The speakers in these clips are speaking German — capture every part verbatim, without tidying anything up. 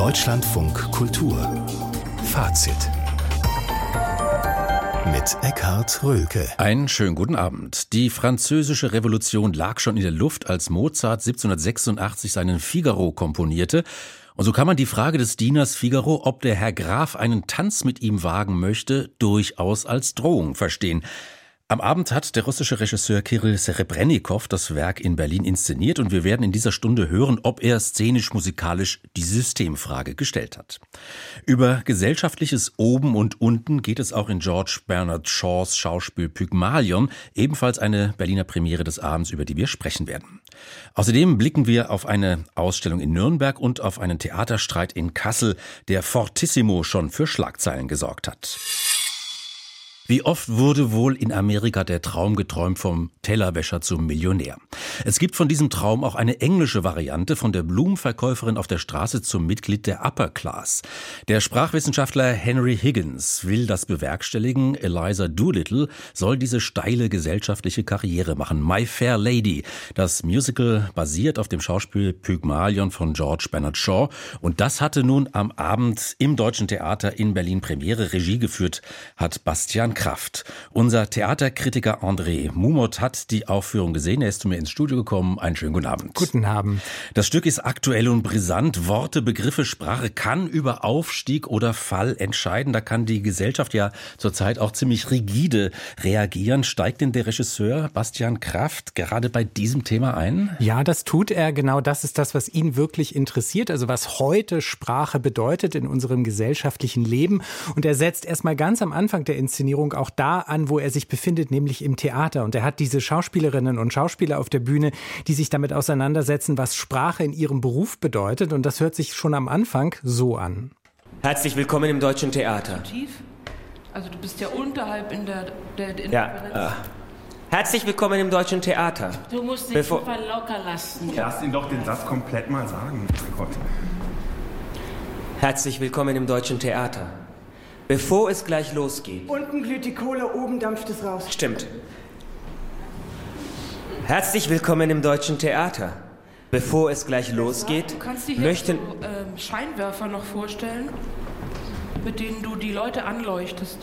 Deutschlandfunk Kultur Fazit mit Eckhard Rölke. Einen schönen guten Abend. Die französische Revolution lag schon in der Luft, als Mozart siebzehnhundertsechsundachtzig seinen Figaro komponierte. Und so kann man die Frage des Dieners Figaro, ob der Herr Graf einen Tanz mit ihm wagen möchte, durchaus als Drohung verstehen. Am Abend hat der russische Regisseur Kirill Serebrennikov das Werk in Berlin inszeniert und wir werden in dieser Stunde hören, ob er szenisch-musikalisch die Systemfrage gestellt hat. Über gesellschaftliches Oben und Unten geht es auch in George Bernard Shaws Schauspiel Pygmalion, ebenfalls eine Berliner Premiere des Abends, über die wir sprechen werden. Außerdem blicken wir auf eine Ausstellung in Nürnberg und auf einen Theaterstreit in Kassel, der fortissimo schon für Schlagzeilen gesorgt hat. Wie oft wurde wohl in Amerika der Traum geträumt vom Tellerwäscher zum Millionär? Es gibt von diesem Traum auch eine englische Variante, von der Blumenverkäuferin auf der Straße zum Mitglied der Upper Class. Der Sprachwissenschaftler Henry Higgins will das bewerkstelligen. Eliza Doolittle soll diese steile gesellschaftliche Karriere machen. My Fair Lady. Das Musical basiert auf dem Schauspiel Pygmalion von George Bernard Shaw. Und das hatte nun am Abend im Deutschen Theater in Berlin Premiere. Regie geführt hat Bastian Kraft. Unser Theaterkritiker André Mumot hat die Aufführung gesehen. Er ist zu mir ins Studio gekommen. Einen schönen guten Abend. Guten Abend. Das Stück ist aktuell und brisant. Worte, Begriffe, Sprache kann über Aufstieg oder Fall entscheiden. Da kann die Gesellschaft ja zurzeit auch ziemlich rigide reagieren. Steigt denn der Regisseur Bastian Kraft gerade bei diesem Thema ein? Ja, das tut er. Genau das ist das, was ihn wirklich interessiert. Also was heute Sprache bedeutet in unserem gesellschaftlichen Leben. Und er setzt erstmal ganz am Anfang der Inszenierung auch da an, wo er sich befindet, nämlich im Theater. Und er hat diese Schauspielerinnen und Schauspieler auf der Bühne, die sich damit auseinandersetzen, was Sprache in ihrem Beruf bedeutet. Und das hört sich schon am Anfang so an. Herzlich willkommen im Deutschen Theater. Tief? Also du bist ja unterhalb in der... der, der ja, äh. Herzlich willkommen im Deutschen Theater. Du musst dich Bevor super locker lassen. Lass ihn doch den Satz komplett mal sagen. Mein Gott. Herzlich willkommen im Deutschen Theater. Bevor es gleich losgeht. Unten glüht die Kohle, oben dampft es raus. Stimmt. Herzlich willkommen im Deutschen Theater. Bevor es gleich losgeht, du kannst dir möchten... so, äh, Scheinwerfer noch vorstellen, mit denen du die Leute anleuchtest.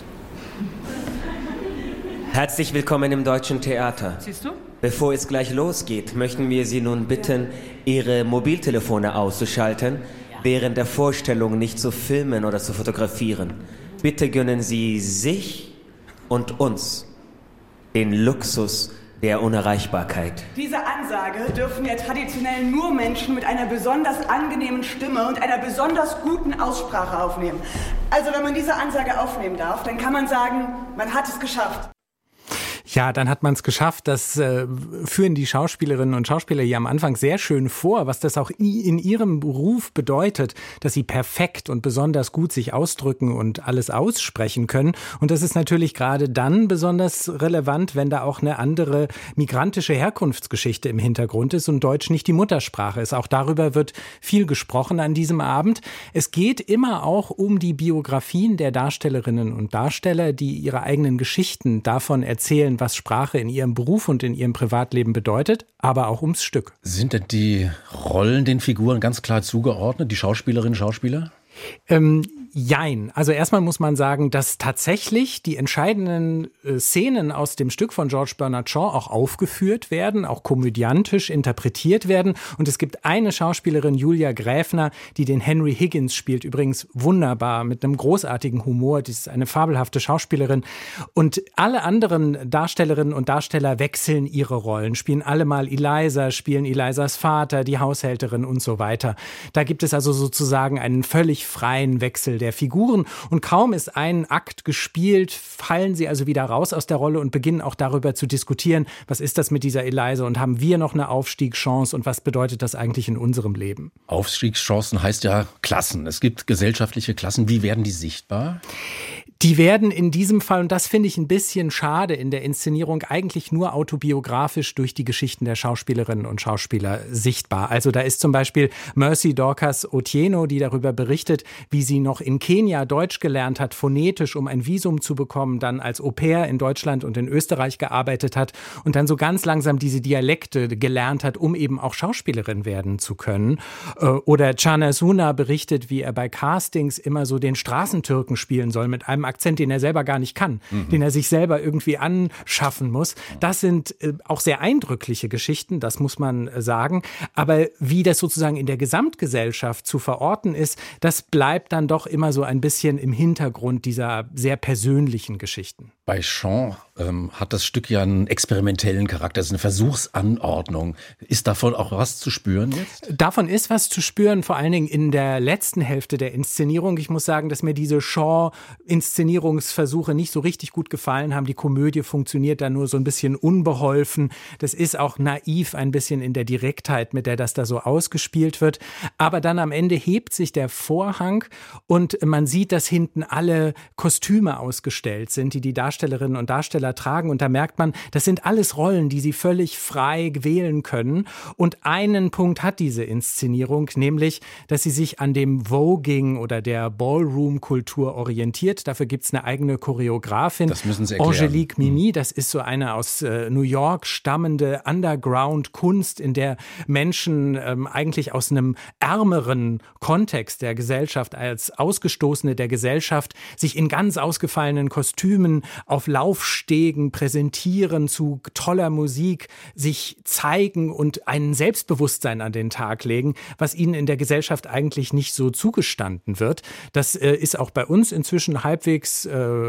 Herzlich willkommen im Deutschen Theater. Siehst du? Bevor es gleich losgeht, möchten wir Sie nun bitten, Ihre Mobiltelefone auszuschalten, während der Vorstellung nicht zu filmen oder zu fotografieren. Bitte gönnen Sie sich und uns den Luxus der Unerreichbarkeit. Diese Ansage dürfen ja traditionell nur Menschen mit einer besonders angenehmen Stimme und einer besonders guten Aussprache aufnehmen. Also wenn man diese Ansage aufnehmen darf, dann kann man sagen, man hat es geschafft. Ja, dann hat man es geschafft. Das äh, führen die Schauspielerinnen und Schauspieler hier am Anfang sehr schön vor, was das auch in ihrem Beruf bedeutet, dass sie perfekt und besonders gut sich ausdrücken und alles aussprechen können. Und das ist natürlich gerade dann besonders relevant, wenn da auch eine andere migrantische Herkunftsgeschichte im Hintergrund ist und Deutsch nicht die Muttersprache ist. Auch darüber wird viel gesprochen an diesem Abend. Es geht immer auch um die Biografien der Darstellerinnen und Darsteller, die ihre eigenen Geschichten davon erzählen, was Sprache in ihrem Beruf und in ihrem Privatleben bedeutet, aber auch ums Stück. Sind denn die Rollen den Figuren ganz klar zugeordnet, die Schauspielerinnen und Schauspieler? Ähm, jein. Also erstmal muss man sagen, dass tatsächlich die entscheidenden äh, Szenen aus dem Stück von George Bernard Shaw auch aufgeführt werden, auch komödiantisch interpretiert werden. Und es gibt eine Schauspielerin, Julia Gräfner, die den Henry Higgins spielt. Übrigens wunderbar, mit einem großartigen Humor. Die ist eine fabelhafte Schauspielerin. Und alle anderen Darstellerinnen und Darsteller wechseln ihre Rollen, spielen alle mal Eliza, spielen Elizas Vater, die Haushälterin und so weiter. Da gibt es also sozusagen einen völlig freien Wechsel der Figuren und kaum ist ein Akt gespielt, fallen sie also wieder raus aus der Rolle und beginnen auch darüber zu diskutieren, was ist das mit dieser Eliza und haben wir noch eine Aufstiegschance und was bedeutet das eigentlich in unserem Leben? Aufstiegschancen heißt ja Klassen. Es gibt gesellschaftliche Klassen. Wie werden die sichtbar? Die werden in diesem Fall, und das finde ich ein bisschen schade in der Inszenierung, eigentlich nur autobiografisch durch die Geschichten der Schauspielerinnen und Schauspieler sichtbar. Also da ist zum Beispiel Mercy Dorcas Otieno, die darüber berichtet, wie sie noch in Kenia Deutsch gelernt hat, phonetisch, um ein Visum zu bekommen, dann als Au-pair in Deutschland und in Österreich gearbeitet hat und dann so ganz langsam diese Dialekte gelernt hat, um eben auch Schauspielerin werden zu können. Oder Can Suna berichtet, wie er bei Castings immer so den Straßentürken spielen soll mit einem Akzent, den er selber gar nicht kann, mhm. den er sich selber irgendwie anschaffen muss. Das sind äh, auch sehr eindrückliche Geschichten, das muss man äh, sagen. Aber wie das sozusagen in der Gesamtgesellschaft zu verorten ist, das bleibt dann doch immer so ein bisschen im Hintergrund dieser sehr persönlichen Geschichten. Bei Jean ähm, hat das Stück ja einen experimentellen Charakter, es ist eine Versuchsanordnung. Ist davon auch was zu spüren jetzt? Davon ist was zu spüren, vor allen Dingen in der letzten Hälfte der Inszenierung. Ich muss sagen, dass mir diese Shaw-Inszenierungsversuche nicht so richtig gut gefallen haben. Die Komödie funktioniert da nur so ein bisschen unbeholfen. Das ist auch naiv ein bisschen in der Direktheit, mit der das da so ausgespielt wird. Aber dann am Ende hebt sich der Vorhang und man sieht, dass hinten alle Kostüme ausgestellt sind, die die Darstellerinnen und Darsteller tragen. Und da merkt man, das sind alles Rollen, die sie völlig frei wählen können. Und einen Punkt hat diese Inszenierung, nämlich, dass sie sich an dem Voging oder der Ballroom-Kultur orientiert. Dafür gibt es eine eigene Choreografin. Das müssen Sie erklären. Angelique Mimi, das ist so eine aus äh, New York stammende Underground-Kunst, in der Menschen ähm, eigentlich aus einem ärmeren Kontext der Gesellschaft, als Ausgestoßene der Gesellschaft, sich in ganz ausgefallenen Kostümen auf Laufstegen präsentieren, zu toller Musik sich zeigen und ein Selbstbewusstsein an den Tag legen, was ihnen in der Gesellschaft eigentlich nicht so zugestanden wird. Das äh, ist auch bei uns inzwischen halbwegs äh,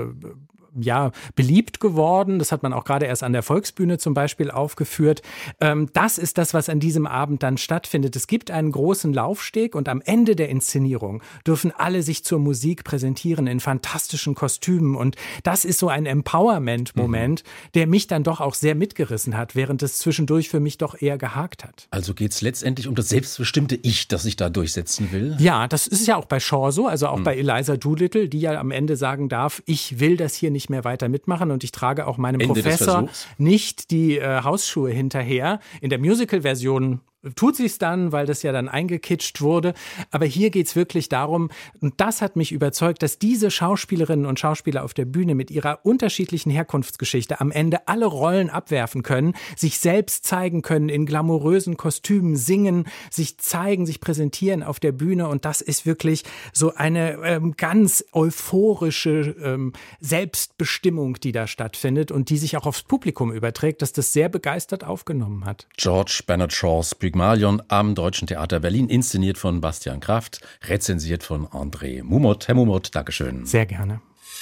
ja, beliebt geworden. Das hat man auch gerade erst an der Volksbühne zum Beispiel aufgeführt. Ähm, das ist das, was an diesem Abend dann stattfindet. Es gibt einen großen Laufsteg und am Ende der Inszenierung dürfen alle sich zur Musik präsentieren in fantastischen Kostümen. Und das ist so ein Empowerment-Moment, mhm. der mich dann doch auch sehr mitgerissen hat, während es zwischendurch für mich doch eher gehakt hat. Also geht es letztendlich um das selbstbestimmte Ich, das sich da durchsetzen will? Ja, das ist ja auch bei Shaw so, also auch mhm. bei Eliza Doolittle, die ja am Ende sagen darf, ich will das hier nicht mehr weiter mitmachen und ich trage auch meinem Ende Professor nicht die äh, Hausschuhe hinterher. In der Musical-Version tut sie es dann, weil das ja dann eingekitscht wurde. Aber hier geht es wirklich darum, und das hat mich überzeugt, dass diese Schauspielerinnen und Schauspieler auf der Bühne mit ihrer unterschiedlichen Herkunftsgeschichte am Ende alle Rollen abwerfen können, sich selbst zeigen können, in glamourösen Kostümen singen, sich zeigen, sich präsentieren auf der Bühne. Und das ist wirklich so eine ähm, ganz euphorische ähm, Selbstbestimmung, die da stattfindet und die sich auch aufs Publikum überträgt, dass das sehr begeistert aufgenommen hat. George Bernard Shaws Pygmalion am Deutschen Theater Berlin, inszeniert von Bastian Kraft, rezensiert von André Mumot. Herr Mumot, Dankeschön. Sehr gerne.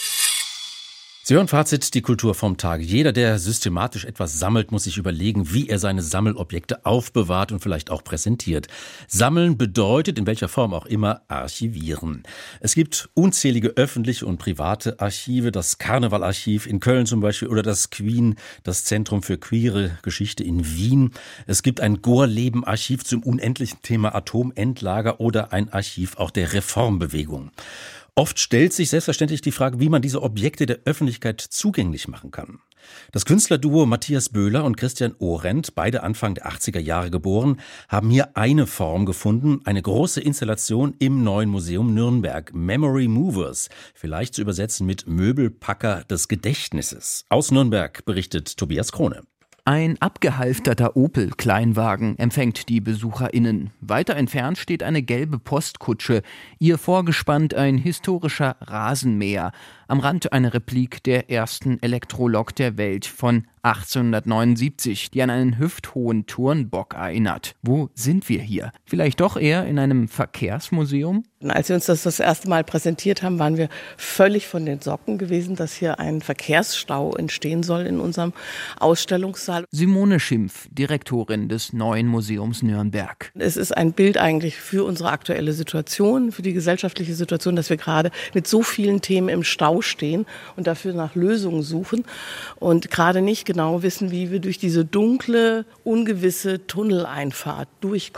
Sie hören Fazit, die Kultur vom Tag. Jeder, der systematisch etwas sammelt, muss sich überlegen, wie er seine Sammelobjekte aufbewahrt und vielleicht auch präsentiert. Sammeln bedeutet, in welcher Form auch immer, archivieren. Es gibt unzählige öffentliche und private Archive, das Karnevalarchiv in Köln zum Beispiel oder das Queen, das Zentrum für queere Geschichte in Wien. Es gibt ein Gorleben-Archiv zum unendlichen Thema Atomendlager oder ein Archiv auch der Reformbewegung. Oft stellt sich selbstverständlich die Frage, wie man diese Objekte der Öffentlichkeit zugänglich machen kann. Das Künstlerduo Matthias Böhler und Christian Orent, beide Anfang der achtziger Jahre geboren, haben hier eine Form gefunden, eine große Installation im Neuen Museum Nürnberg, Memory Movers, vielleicht zu übersetzen mit Möbelpacker des Gedächtnisses. Aus Nürnberg berichtet Tobias Krone. Ein abgehalfterter Opel-Kleinwagen empfängt die BesucherInnen. Weiter entfernt steht eine gelbe Postkutsche, ihr vorgespannt ein historischer Rasenmäher. Am Rand eine Replik der ersten Elektrolok der Welt von achtzehnhundertneunundsiebzig, die an einen hüfthohen Turnbock erinnert. Wo sind wir hier? Vielleicht doch eher in einem Verkehrsmuseum? Als wir uns das das erste Mal präsentiert haben, waren wir völlig von den Socken gewesen, dass hier ein Verkehrsstau entstehen soll in unserem Ausstellungssaal. Simone Schimpf, Direktorin des Neuen Museums Nürnberg. Es ist ein Bild eigentlich für unsere aktuelle Situation, für die gesellschaftliche Situation, dass wir gerade mit so vielen Themen im Stau stehen und dafür nach Lösungen suchen und gerade nicht genau wissen, wie wir durch diese dunkle, ungewisse Tunneleinfahrt durchkommen.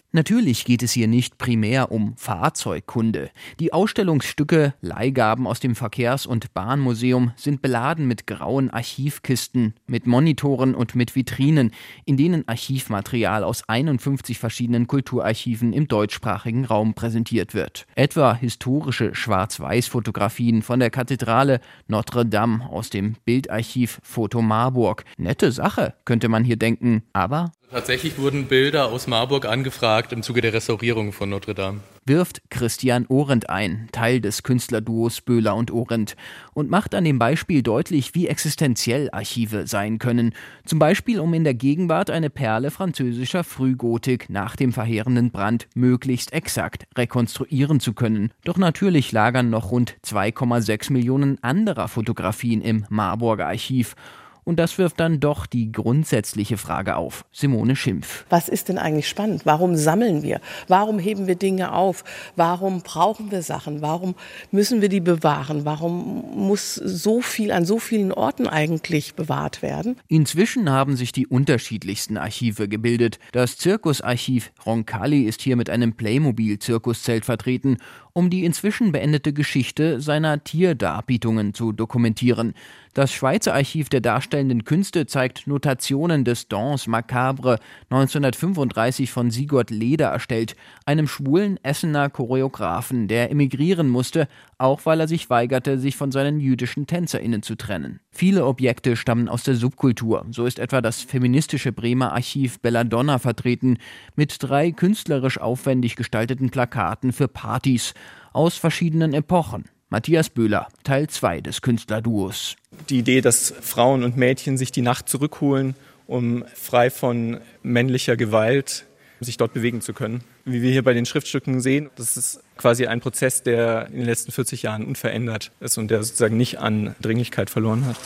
Natürlich geht es hier nicht primär um Fahrzeugkunde. Die Ausstellungsstücke Leihgaben aus dem Verkehrs- und Bahnmuseum sind beladen mit grauen Archivkisten, mit Monitoren und mit Vitrinen, in denen Archivmaterial aus einundfünfzig verschiedenen Kulturarchiven im deutschsprachigen Raum präsentiert wird. Etwa historische Schwarz-Weiß-Fotografien von der Kathedrale Notre Dame aus dem Bildarchiv Foto Marburg. Nette Sache, könnte man hier denken, aber... Tatsächlich wurden Bilder aus Marburg angefragt im Zuge der Restaurierung von Notre Dame. Wirft Christian Orent ein, Teil des Künstlerduos Böhler und Orent, und macht an dem Beispiel deutlich, wie existenziell Archive sein können. Zum Beispiel, um in der Gegenwart eine Perle französischer Frühgotik nach dem verheerenden Brand möglichst exakt rekonstruieren zu können. Doch natürlich lagern noch rund zwei Komma sechs Millionen anderer Fotografien im Marburger Archiv. Und das wirft dann doch die grundsätzliche Frage auf. Simone Schimpf. Was ist denn eigentlich spannend? Warum sammeln wir? Warum heben wir Dinge auf? Warum brauchen wir Sachen? Warum müssen wir die bewahren? Warum muss so viel an so vielen Orten eigentlich bewahrt werden? Inzwischen haben sich die unterschiedlichsten Archive gebildet. Das Zirkusarchiv Roncalli ist hier mit einem Playmobil-Zirkuszelt vertreten, um die inzwischen beendete Geschichte seiner Tierdarbietungen zu dokumentieren. Das Schweizer Archiv der Darstellenden Künste zeigt Notationen des Danse Macabre, neunzehnhundertfünfunddreißig von Sigurd Leder erstellt, einem schwulen Essener Choreografen, der emigrieren musste, auch weil er sich weigerte, sich von seinen jüdischen TänzerInnen zu trennen. Viele Objekte stammen aus der Subkultur. So ist etwa das feministische Bremer Archiv Belladonna vertreten, mit drei künstlerisch aufwendig gestalteten Plakaten für Partys aus verschiedenen Epochen. Matthias Böhler, Teil zwei des Künstlerduos. Die Idee, dass Frauen und Mädchen sich die Nacht zurückholen, um frei von männlicher Gewalt sich dort bewegen zu können. Wie wir hier bei den Schriftstücken sehen, das ist quasi ein Prozess, der in den letzten vierzig Jahren unverändert ist und der sozusagen nicht an Dringlichkeit verloren hat.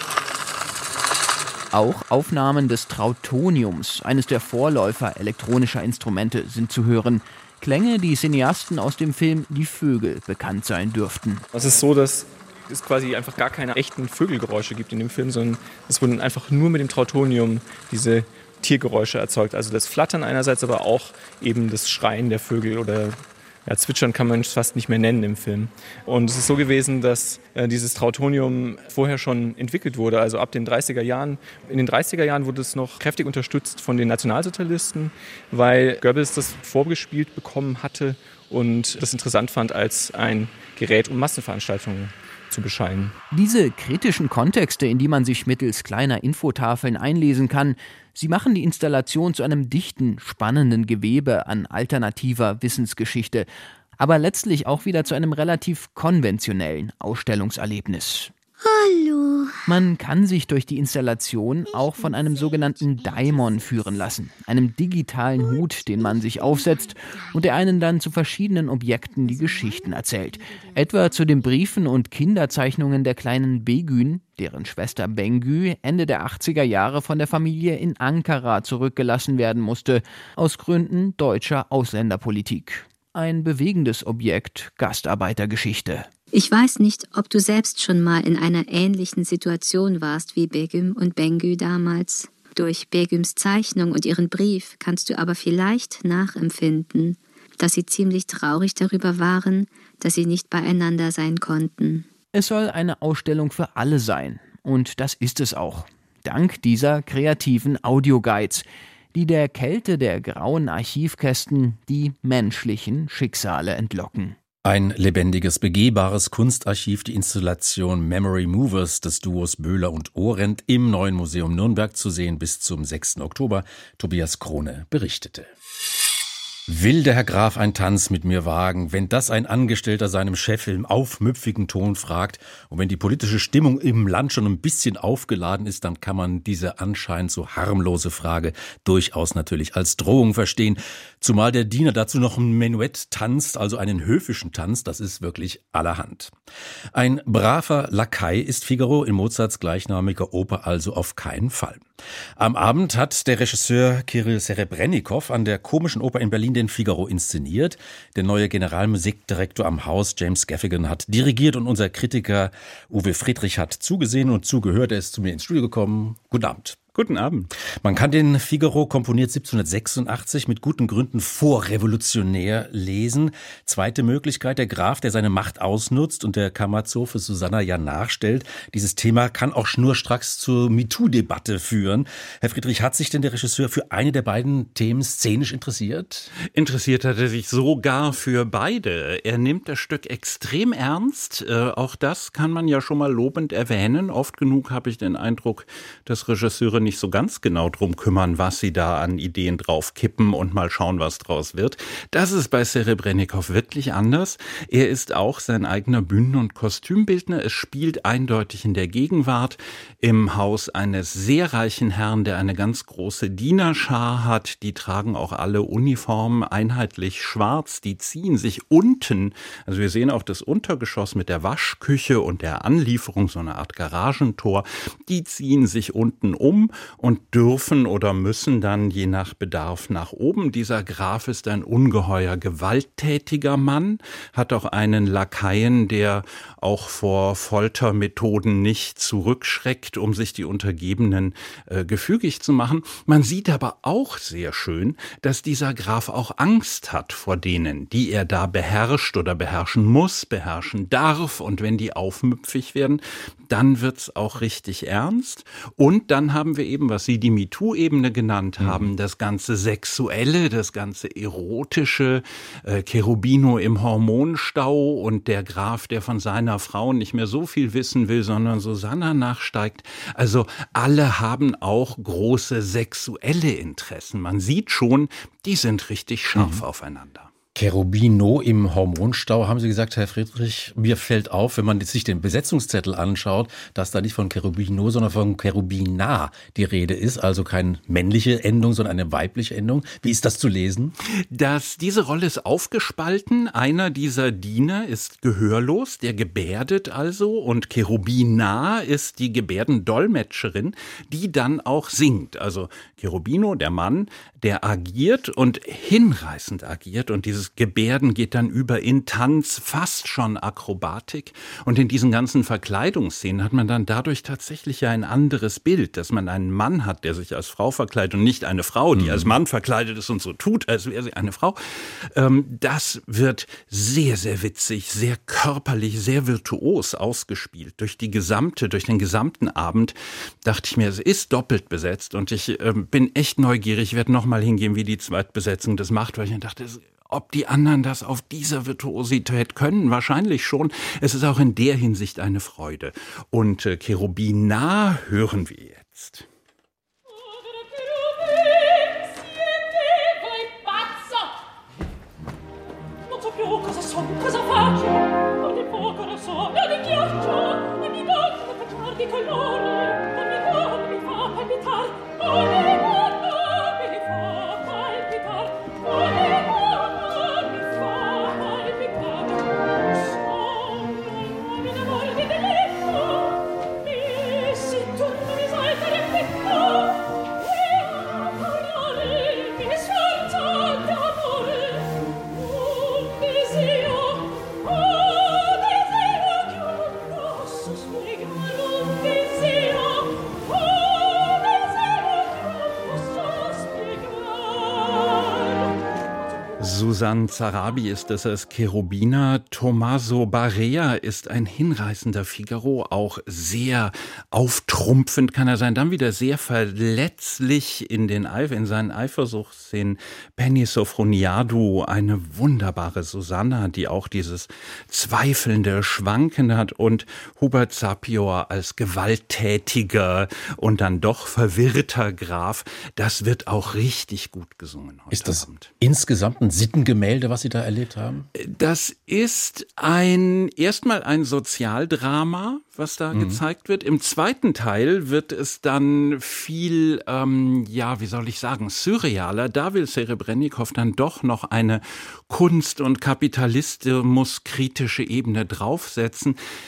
Auch Aufnahmen des Trautoniums, eines der Vorläufer elektronischer Instrumente, sind zu hören. Klänge, die Cineasten aus dem Film Die Vögel bekannt sein dürften. Es ist so, dass es quasi einfach gar keine echten Vögelgeräusche gibt in dem Film, sondern es wurden einfach nur mit dem Trautonium diese Tiergeräusche erzeugt. Also das Flattern einerseits, aber auch eben das Schreien der Vögel oder ja, Zwitschern kann man es fast nicht mehr nennen im Film. Und es ist so gewesen, dass äh, dieses Trautonium vorher schon entwickelt wurde, also ab den dreißiger Jahren. In den dreißiger Jahren wurde es noch kräftig unterstützt von den Nationalsozialisten, weil Goebbels das vorgespielt bekommen hatte und das interessant fand als ein Gerät, um Massenveranstaltungen zu bescheinen. Diese kritischen Kontexte, in die man sich mittels kleiner Infotafeln einlesen kann, sie machen die Installation zu einem dichten, spannenden Gewebe an alternativer Wissensgeschichte, aber letztlich auch wieder zu einem relativ konventionellen Ausstellungserlebnis. Hallo. Man kann sich durch die Installation auch von einem sogenannten Daimon führen lassen, einem digitalen Hut, den man sich aufsetzt und der einen dann zu verschiedenen Objekten die Geschichten erzählt. Etwa zu den Briefen und Kinderzeichnungen der kleinen Begün, deren Schwester Bengü Ende der achtziger Jahre von der Familie in Ankara zurückgelassen werden musste, aus Gründen deutscher Ausländerpolitik. Ein bewegendes Objekt Gastarbeitergeschichte. Ich weiß nicht, ob du selbst schon mal in einer ähnlichen Situation warst wie Begüm und Bengü damals. Durch Begüms Zeichnung und ihren Brief kannst du aber vielleicht nachempfinden, dass sie ziemlich traurig darüber waren, dass sie nicht beieinander sein konnten. Es soll eine Ausstellung für alle sein. Und das ist es auch. Dank dieser kreativen Audioguides, die der Kälte der grauen Archivkästen die menschlichen Schicksale entlocken. Ein lebendiges, begehbares Kunstarchiv, die Installation Memory Movers des Duos Böhler und Orent im Neuen Museum Nürnberg zu sehen bis zum sechsten Oktober. Tobias Krone berichtete. Will der Herr Graf einen Tanz mit mir wagen, wenn das ein Angestellter seinem Chef im aufmüpfigen Ton fragt und wenn die politische Stimmung im Land schon ein bisschen aufgeladen ist, dann kann man diese anscheinend so harmlose Frage durchaus natürlich als Drohung verstehen. Zumal der Diener dazu noch ein Menuett tanzt, also einen höfischen Tanz, das ist wirklich allerhand. Ein braver Lakai ist Figaro in Mozarts gleichnamiger Oper also auf keinen Fall. Am Abend hat der Regisseur Kirill Serebrennikov an der Komischen Oper in Berlin den Figaro inszeniert. Der neue Generalmusikdirektor am Haus, James Gaffigan, hat dirigiert und unser Kritiker Uwe Friedrich hat zugesehen und zugehört. Er ist zu mir ins Studio gekommen. Guten Abend. Guten Abend. Man kann den Figaro, komponiert siebzehnhundertsechsundachtzig, mit guten Gründen vorrevolutionär lesen. Zweite Möglichkeit, der Graf, der seine Macht ausnutzt und der Kammerzofe Susanna ja nachstellt. Dieses Thema kann auch schnurstracks zur MeToo-Debatte führen. Herr Friedrich, hat sich denn der Regisseur für eine der beiden Themen szenisch interessiert? Interessiert hat er sich sogar für beide. Er nimmt das Stück extrem ernst. Äh, auch das kann man ja schon mal lobend erwähnen. Oft genug habe ich den Eindruck, dass Regisseure nicht so ganz genau drum kümmern, was sie da an Ideen drauf kippen und mal schauen, was draus wird. Das ist bei Serebrennikov wirklich anders. Er ist auch sein eigener Bühnen- und Kostümbildner. Es spielt eindeutig in der Gegenwart im Haus eines sehr reichen Herrn, der eine ganz große Dienerschar hat. Die tragen auch alle Uniformen einheitlich schwarz. Die ziehen sich unten, also wir sehen auch das Untergeschoss mit der Waschküche und der Anlieferung, so eine Art Garagentor. Die ziehen sich unten um und dürfen oder müssen dann je nach Bedarf nach oben. Dieser Graf ist ein ungeheuer gewalttätiger Mann, hat auch einen Lakaien, der auch vor Foltermethoden nicht zurückschreckt, um sich die Untergebenen äh, gefügig zu machen. Man sieht aber auch sehr schön, dass dieser Graf auch Angst hat vor denen, die er da beherrscht oder beherrschen muss, beherrschen darf. Und wenn die aufmüpfig werden, dann wird's auch richtig ernst. Und dann haben wir eben, was Sie die MeToo-Ebene genannt haben, mhm. das ganze Sexuelle, das ganze Erotische, äh, Cherubino im Hormonstau und der Graf, der von seiner Frau nicht mehr so viel wissen will, sondern Susanna nachsteigt. Also alle haben auch große sexuelle Interessen. Man sieht schon, die sind richtig scharf mhm. aufeinander. Cherubino im Hormonstau, haben Sie gesagt, Herr Friedrich. Mir fällt auf, wenn man sich den Besetzungszettel anschaut, dass da nicht von Cherubino, sondern von Cherubina die Rede ist. Also keine männliche Endung, sondern eine weibliche Endung. Wie ist das zu lesen? Das, diese Rolle ist aufgespalten. Einer dieser Diener ist gehörlos, der gebärdet also. Und Cherubina ist die Gebärdendolmetscherin, die dann auch singt. Also Cherubino, der Mann, der agiert und hinreißend agiert. Und dieses Gebärden geht dann über in Tanz, fast schon Akrobatik. Und in diesen ganzen Verkleidungsszenen hat man dann dadurch tatsächlich ja ein anderes Bild, dass man einen Mann hat, der sich als Frau verkleidet und nicht eine Frau, die mhm. als Mann verkleidet ist und so tut, als wäre sie eine Frau. Das wird sehr, sehr witzig, sehr körperlich, sehr virtuos ausgespielt. Durch die gesamte, durch den gesamten Abend dachte ich mir, es ist doppelt besetzt und ich bin echt neugierig. Ich werde noch mal hingehen, wie die Zweitbesetzung das macht, weil ich mir dachte, ob die anderen das auf dieser Virtuosität können, wahrscheinlich schon. Es ist auch in der Hinsicht eine Freude. Und äh, Cherubina hören wir jetzt. Susan Zarabi ist das als Cherubina. Tommaso Barea ist ein hinreißender Figaro, auch sehr auftrumpfend kann er sein, dann wieder sehr verletzlich in den Eif- in seinen Eifersuchtsszenen. Penny Sofroniadou, eine wunderbare Susanna, die auch dieses zweifelnde Schwanken hat, und Hubert Sapir als gewalttätiger und dann doch verwirrter Graf. Das wird auch richtig gut gesungen heute Ist das Abend. Insgesamt ein Sittengemälde, was Sie da erlebt haben? Das ist ein erstmal ein Sozialdrama, was da mhm. gezeigt wird. Im zweiten Teil wird es dann viel, ähm, ja, wie soll ich sagen, surrealer. Da will Serebrennikov dann doch noch eine Kunst- und Kapitalismus-kritische Ebene draufsetzen.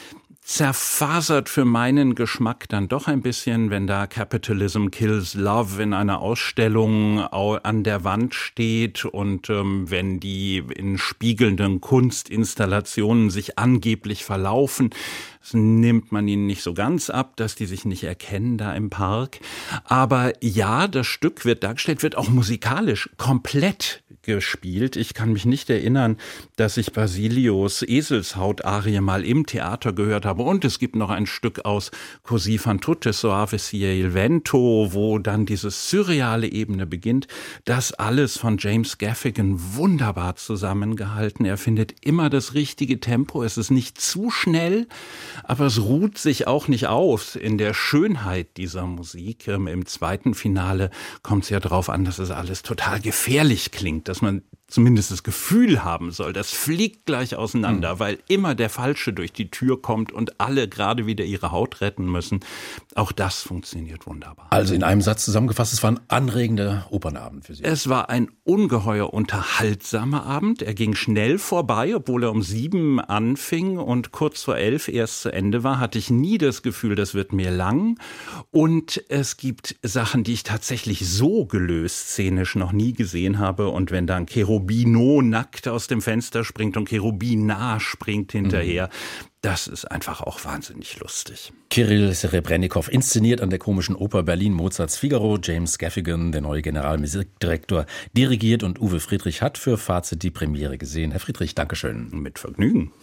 zerfasert für meinen Geschmack dann doch ein bisschen, wenn da Capitalism Kills Love in einer Ausstellung an der Wand steht und ähm, wenn die in spiegelnden Kunstinstallationen sich angeblich verlaufen. Das nimmt man ihnen nicht so ganz ab, dass die sich nicht erkennen da im Park. Aber ja, das Stück wird dargestellt, wird auch musikalisch komplett gespielt. Ich kann mich nicht erinnern, dass ich Basilios Eselshaut-Arie mal im Theater gehört habe. Und es gibt noch ein Stück aus Così fan tutte soave sia il vento, wo dann diese surreale Ebene beginnt. Das alles von James Gaffigan wunderbar zusammengehalten. Er findet immer das richtige Tempo. Es ist nicht zu schnell, aber es ruht sich auch nicht aus in der Schönheit dieser Musik. Im zweiten Finale kommt es ja darauf an, dass es alles total gefährlich klingt, dass man zumindest das Gefühl haben soll, das fliegt gleich auseinander, mhm. weil immer der Falsche durch die Tür kommt und alle gerade wieder ihre Haut retten müssen. Auch das funktioniert wunderbar. Also in einem Satz zusammengefasst, es war ein anregender Opernabend für Sie. Es war ein ungeheuer unterhaltsamer Abend. Er ging schnell vorbei, obwohl er um sieben anfing und kurz vor elf erst zu Ende war, hatte ich nie das Gefühl, das wird mir lang. Und es gibt Sachen, die ich tatsächlich so gelöst szenisch noch nie gesehen habe. Und wenn dann Cherubino nackt aus dem Fenster springt und Cherubina springt hinterher. Mhm. Das ist einfach auch wahnsinnig lustig. Kirill Serebrennikov inszeniert an der Komischen Oper Berlin Mozarts Figaro. James Gaffigan, der neue Generalmusikdirektor, dirigiert und Uwe Friedrich hat für Fazit die Premiere gesehen. Herr Friedrich, Dankeschön. Mit Vergnügen.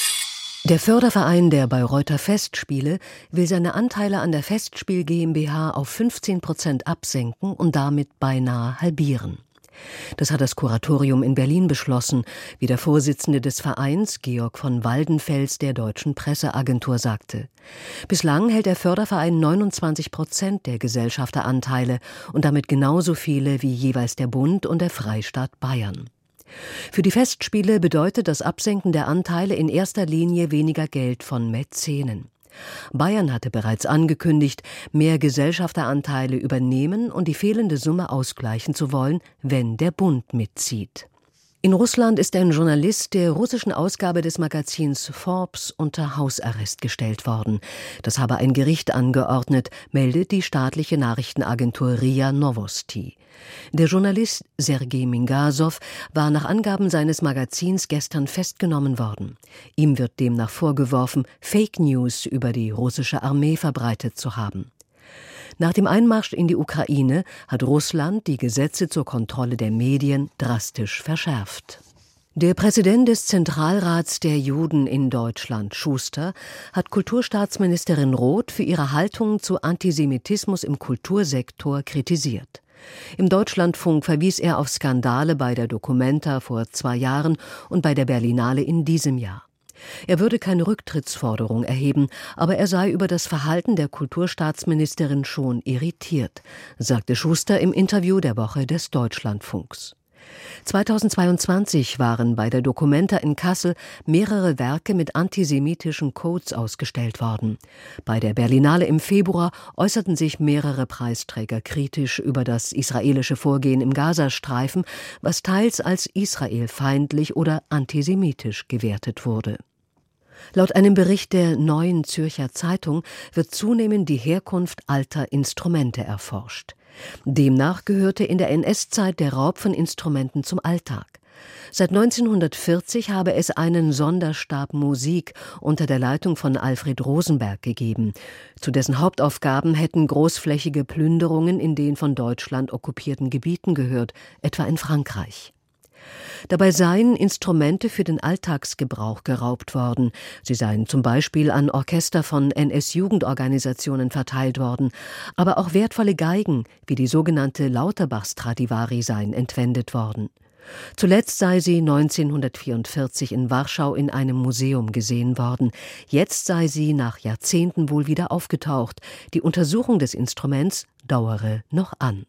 Der Förderverein der Bayreuther Festspiele will seine Anteile an der Festspiel GmbH auf fünfzehn Prozent absenken und damit beinahe halbieren. Das hat das Kuratorium in Berlin beschlossen, wie der Vorsitzende des Vereins, Georg von Waldenfels, der Deutschen Presseagentur sagte. Bislang hält der Förderverein neunundzwanzig Prozent der Gesellschafteranteile und damit genauso viele wie jeweils der Bund und der Freistaat Bayern. Für die Festspiele bedeutet das Absenken der Anteile in erster Linie weniger Geld von Mäzenen. Bayern hatte bereits angekündigt, mehr Gesellschafteranteile übernehmen und die fehlende Summe ausgleichen zu wollen, wenn der Bund mitzieht. In Russland ist ein Journalist der russischen Ausgabe des Magazins Forbes unter Hausarrest gestellt worden. Das habe ein Gericht angeordnet, meldet die staatliche Nachrichtenagentur R I A Novosti. Der Journalist Sergei Mingasow war nach Angaben seines Magazins gestern festgenommen worden. Ihm wird demnach vorgeworfen, Fake News über die russische Armee verbreitet zu haben. Nach dem Einmarsch in die Ukraine hat Russland die Gesetze zur Kontrolle der Medien drastisch verschärft. Der Präsident des Zentralrats der Juden in Deutschland, Schuster, hat Kulturstaatsministerin Roth für ihre Haltung zu Antisemitismus im Kultursektor kritisiert. Im Deutschlandfunk verwies er auf Skandale bei der Documenta vor zwei Jahren und bei der Berlinale in diesem Jahr. Er würde keine Rücktrittsforderung erheben, aber er sei über das Verhalten der Kulturstaatsministerin schon irritiert, sagte Schuster im Interview der Woche des Deutschlandfunks. zweitausendzweiundzwanzig waren bei der Documenta in Kassel mehrere Werke mit antisemitischen Codes ausgestellt worden. Bei der Berlinale im Februar äußerten sich mehrere Preisträger kritisch über das israelische Vorgehen im Gazastreifen, was teils als israelfeindlich oder antisemitisch gewertet wurde. Laut einem Bericht der Neuen Zürcher Zeitung wird zunehmend die Herkunft alter Instrumente erforscht. Demnach gehörte in der N S-Zeit der Raub von Instrumenten zum Alltag. Seit neunzehnhundertvierzig habe es einen Sonderstab Musik unter der Leitung von Alfred Rosenberg gegeben. Zu dessen Hauptaufgaben hätten großflächige Plünderungen in den von Deutschland okkupierten Gebieten gehört, etwa in Frankreich. Dabei seien Instrumente für den Alltagsgebrauch geraubt worden. Sie seien zum Beispiel an Orchester von N S-Jugendorganisationen verteilt worden. Aber auch wertvolle Geigen, wie die sogenannte Lauterbach-Stradivari, seien entwendet worden. Zuletzt sei sie neunzehnhundertvierundvierzig in Warschau in einem Museum gesehen worden. Jetzt sei sie nach Jahrzehnten wohl wieder aufgetaucht. Die Untersuchung des Instruments dauere noch an.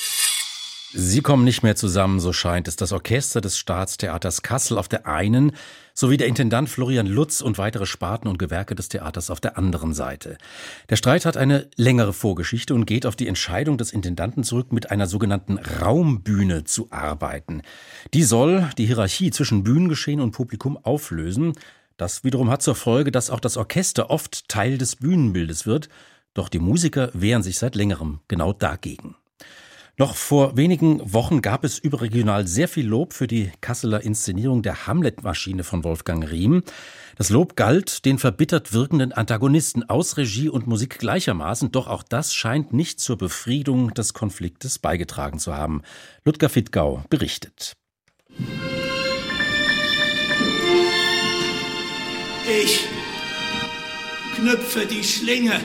Sie kommen nicht mehr zusammen, so scheint es. Das Orchester des Staatstheaters Kassel auf der einen sowie der Intendant Florian Lutz und weitere Sparten und Gewerke des Theaters auf der anderen Seite. Der Streit hat eine längere Vorgeschichte und geht auf die Entscheidung des Intendanten zurück, mit einer sogenannten Raumbühne zu arbeiten. Die soll die Hierarchie zwischen Bühnengeschehen und Publikum auflösen. Das wiederum hat zur Folge, dass auch das Orchester oft Teil des Bühnenbildes wird. Doch die Musiker wehren sich seit längerem genau dagegen. Noch vor wenigen Wochen gab es überregional sehr viel Lob für die Kasseler Inszenierung der Hamlet-Maschine von Wolfgang Riem. Das Lob galt den verbittert wirkenden Antagonisten aus Regie und Musik gleichermaßen, doch auch das scheint nicht zur Befriedung des Konfliktes beigetragen zu haben. Ludger Fittgau berichtet. Ich knüpfe die Schlinge,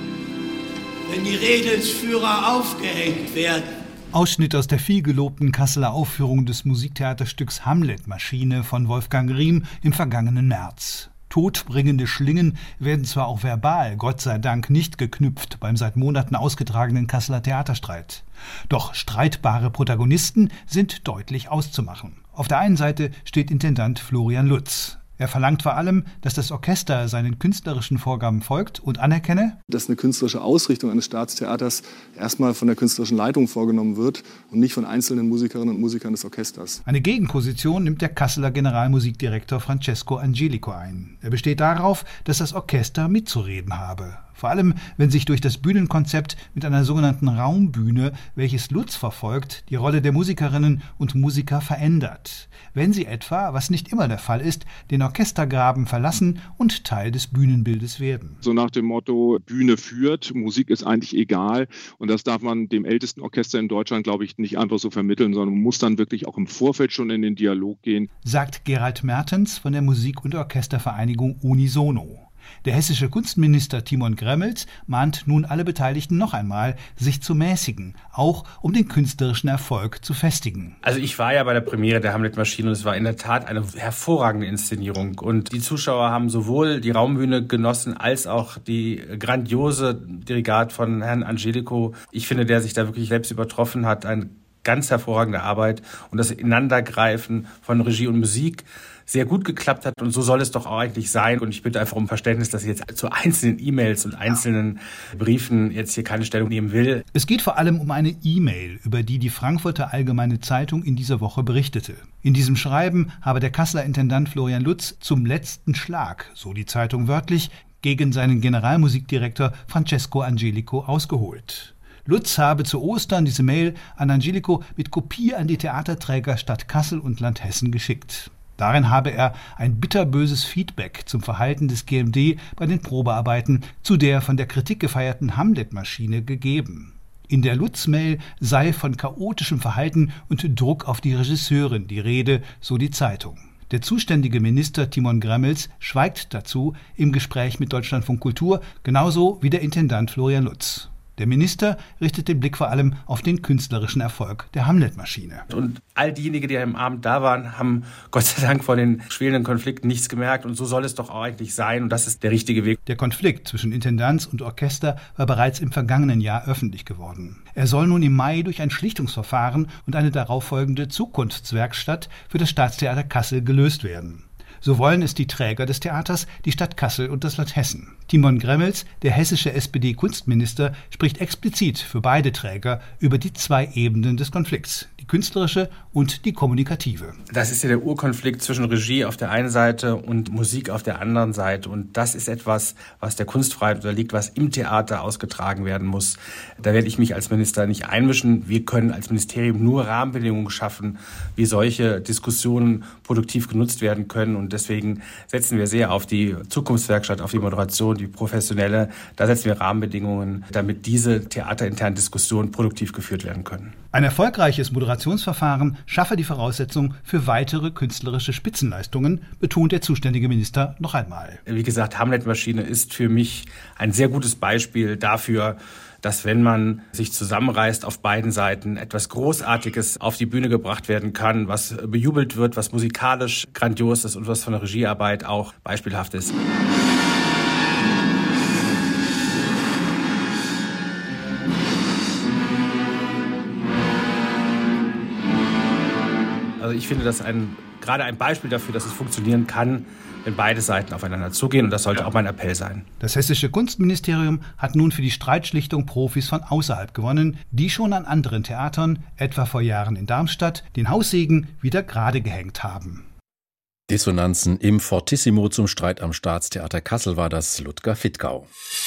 wenn die Redelsführer aufgehängt werden. Ausschnitt aus der vielgelobten Kasseler Aufführung des Musiktheaterstücks Hamlet-Maschine von Wolfgang Riem im vergangenen März. Todbringende Schlingen werden zwar auch verbal, Gott sei Dank, nicht geknüpft beim seit Monaten ausgetragenen Kasseler Theaterstreit. Doch streitbare Protagonisten sind deutlich auszumachen. Auf der einen Seite steht Intendant Florian Lutz. Er verlangt vor allem, dass das Orchester seinen künstlerischen Vorgaben folgt und anerkenne, dass eine künstlerische Ausrichtung eines Staatstheaters erstmal von der künstlerischen Leitung vorgenommen wird und nicht von einzelnen Musikerinnen und Musikern des Orchesters. Eine Gegenposition nimmt der Kasseler Generalmusikdirektor Francesco Angelico ein. Er besteht darauf, dass das Orchester mitzureden habe. Vor allem, wenn sich durch das Bühnenkonzept mit einer sogenannten Raumbühne, welches Lutz verfolgt, die Rolle der Musikerinnen und Musiker verändert. Wenn sie etwa, was nicht immer der Fall ist, den Orchestergraben verlassen und Teil des Bühnenbildes werden. So nach dem Motto, Bühne führt, Musik ist eigentlich egal. Und das darf man dem ältesten Orchester in Deutschland, glaube ich, nicht einfach so vermitteln, sondern man muss dann wirklich auch im Vorfeld schon in den Dialog gehen. Sagt Gerald Mertens von der Musik- und Orchestervereinigung Unisono. Der hessische Kunstminister Timon Gremmels mahnt nun alle Beteiligten noch einmal, sich zu mäßigen, auch um den künstlerischen Erfolg zu festigen. Also ich war ja bei der Premiere der Hamlet-Maschine und es war in der Tat eine hervorragende Inszenierung. Und die Zuschauer haben sowohl die Raumbühne genossen, als auch die grandiose Dirigat von Herrn Angelico. Ich finde, der sich da wirklich selbst übertroffen hat, eine ganz hervorragende Arbeit und das Ineinandergreifen von Regie und Musik sehr gut geklappt hat und so soll es doch auch eigentlich sein. Und ich bitte einfach um Verständnis, dass ich jetzt zu einzelnen E-Mails und einzelnen Briefen jetzt hier keine Stellung nehmen will. Es geht vor allem um eine E-Mail, über die die Frankfurter Allgemeine Zeitung in dieser Woche berichtete. In diesem Schreiben habe der Kasseler Intendant Florian Lutz zum letzten Schlag, so die Zeitung wörtlich, gegen seinen Generalmusikdirektor Francesco Angelico ausgeholt. Lutz habe zu Ostern diese Mail an Angelico mit Kopie an die Theaterträger Stadt Kassel und Land Hessen geschickt. Darin habe er ein bitterböses Feedback zum Verhalten des G M D bei den Probearbeiten zu der von der Kritik gefeierten Hamlet-Maschine gegeben. In der Lutz-Mail sei von chaotischem Verhalten und Druck auf die Regisseurin die Rede, so die Zeitung. Der zuständige Minister Timon Gremmels schweigt dazu im Gespräch mit Deutschlandfunk Kultur, genauso wie der Intendant Florian Lutz. Der Minister richtet den Blick vor allem auf den künstlerischen Erfolg der Hamlet-Maschine. Und all diejenigen, die am Abend da waren, haben Gott sei Dank von den schwelenden Konflikten nichts gemerkt. Und so soll es doch auch eigentlich sein. Und das ist der richtige Weg. Der Konflikt zwischen Intendanz und Orchester war bereits im vergangenen Jahr öffentlich geworden. Er soll nun im Mai durch ein Schlichtungsverfahren und eine darauffolgende Zukunftswerkstatt für das Staatstheater Kassel gelöst werden. So wollen es die Träger des Theaters, die Stadt Kassel und das Land Hessen. Timon Gremmels, der hessische S P D-Kunstminister, spricht explizit für beide Träger über die zwei Ebenen des Konflikts, die künstlerische und die kommunikative. Das ist ja der Urkonflikt zwischen Regie auf der einen Seite und Musik auf der anderen Seite. Und das ist etwas, was der Kunstfreiheit unterliegt, was im Theater ausgetragen werden muss. Da werde ich mich als Minister nicht einmischen. Wir können als Ministerium nur Rahmenbedingungen schaffen, wie solche Diskussionen produktiv genutzt werden können. Und deswegen setzen wir sehr auf die Zukunftswerkstatt, auf die Moderation, die professionelle. Da setzen wir Rahmenbedingungen, damit diese theaterinternen Diskussionen produktiv geführt werden können. Ein erfolgreiches Moderationsverfahren schaffe die Voraussetzung für weitere künstlerische Spitzenleistungen, betont der zuständige Minister noch einmal. Wie gesagt, Hamlet-Maschine ist für mich ein sehr gutes Beispiel dafür, dass wenn man sich zusammenreißt auf beiden Seiten, etwas Großartiges auf die Bühne gebracht werden kann, was bejubelt wird, was musikalisch grandios ist und was von der Regiearbeit auch beispielhaft ist. Also ich finde das ein, gerade ein Beispiel dafür, dass es funktionieren kann, wenn beide Seiten aufeinander zugehen. Und das sollte auch mein Appell sein. Das hessische Kunstministerium hat nun für die Streitschlichtung Profis von außerhalb gewonnen, die schon an anderen Theatern, etwa vor Jahren in Darmstadt, den Haussegen wieder gerade gehängt haben. Dissonanzen im Fortissimo zum Streit am Staatstheater Kassel war das Ludger Fittgau.